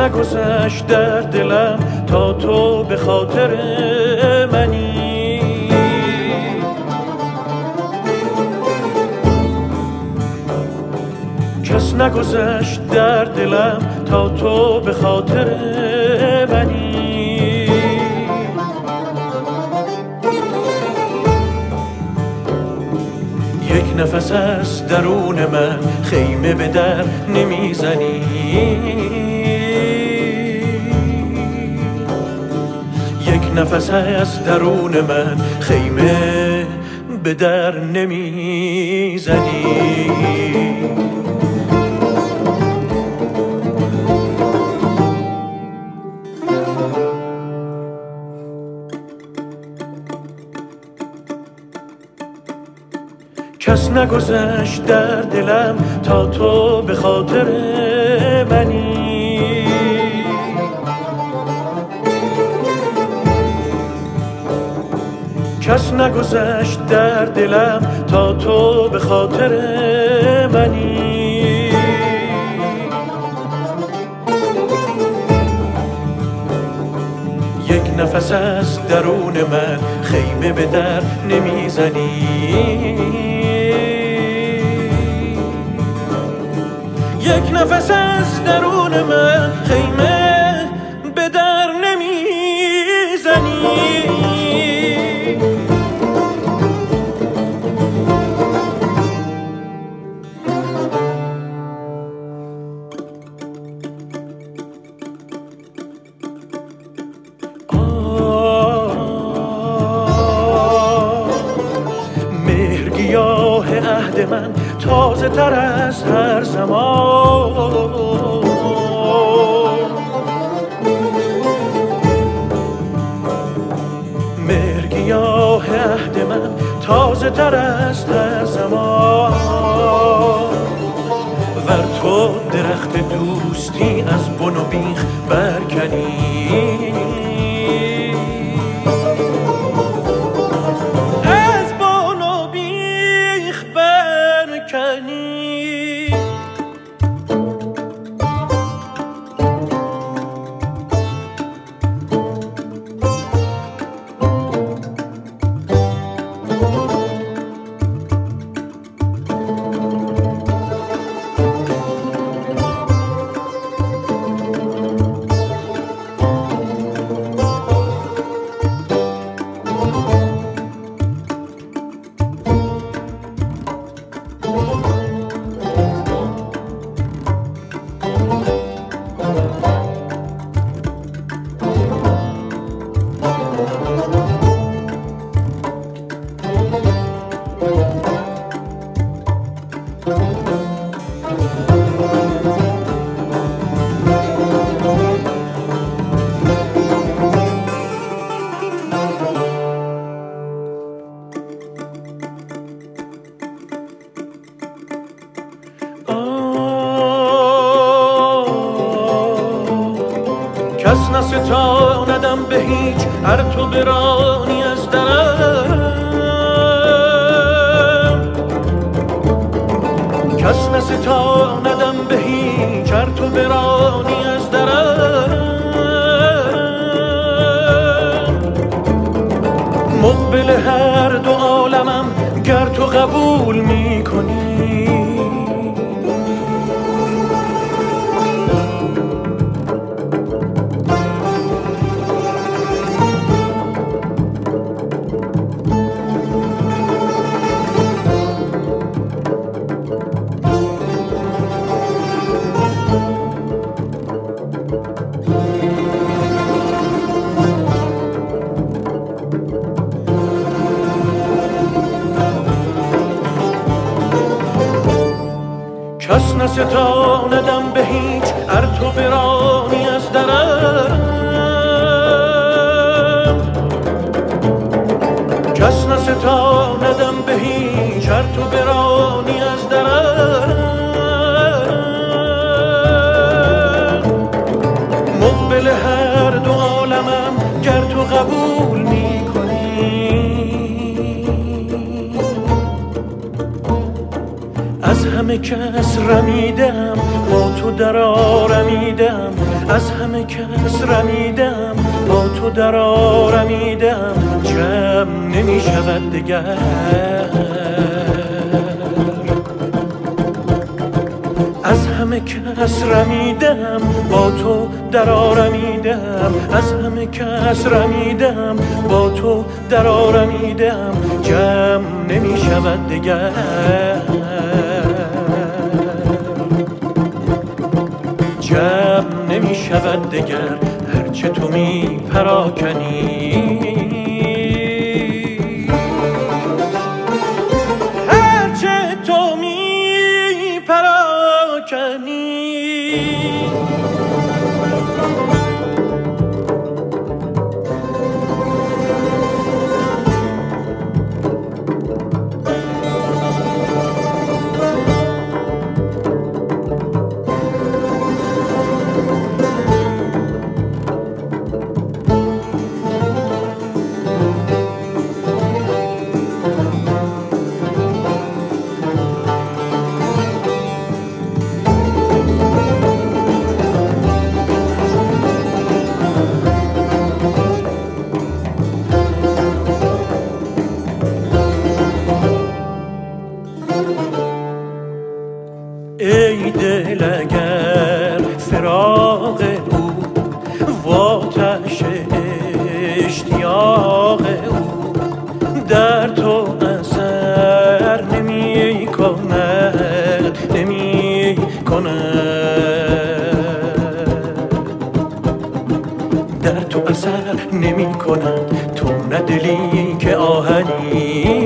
نگذشت در دلم تا تو به خاطر منی. کس نگذشت در دلم تا تو به خاطر منی. یک نفس از درون من خیمه به در نمیزنی. یک نفس از درون من خیمه به در نمیزنی. کس نگذشت در دلم تا تو به خاطر منی. کس نگذشت در دلم تا تو به خاطر منی. یک نفس از درون من خیمه به در نمیزنی. یک نفس از درون من خیمه به در نمیزنی. مهرگیاه عهد من تازه تر از هر زمان. مهرگیاه عهد من تازه تر از هر زمان. ور تو درخت دوستی از بن و بیخ برکنی. کس نستاندم به هیچ هر تو برانی از درم. کس نستاندم به هیچ هر تو برانی از درم. مقبل هر دو عالمم گر تو قبول میکنی. کس نستاندم به هیچ هر تو برانی از درم. کس نستاندم به هیچ هر تو برانی از درم. مقبل هر دو عالمم گر تو قبول از همه کس رمیدم با تو در آرمیدم. از همه کس رمیدم، با تو در آرمیدم، جمع نمی شود دگر. از همه کس رمیدم، با تو در آرمیدم، از همه کس رمیدم، با تو در آرمیدم، جمع نمی شود دگر. جمع نمی شود دگر، هرچه تو می پراکنی، هرچه تو می پراکنی. ای دل اگر فراق او و آتش اشتیاق او در تو اثر نمی کند، نمی کند، در تو اثر نمی کند، تو نه دلی که آهنی،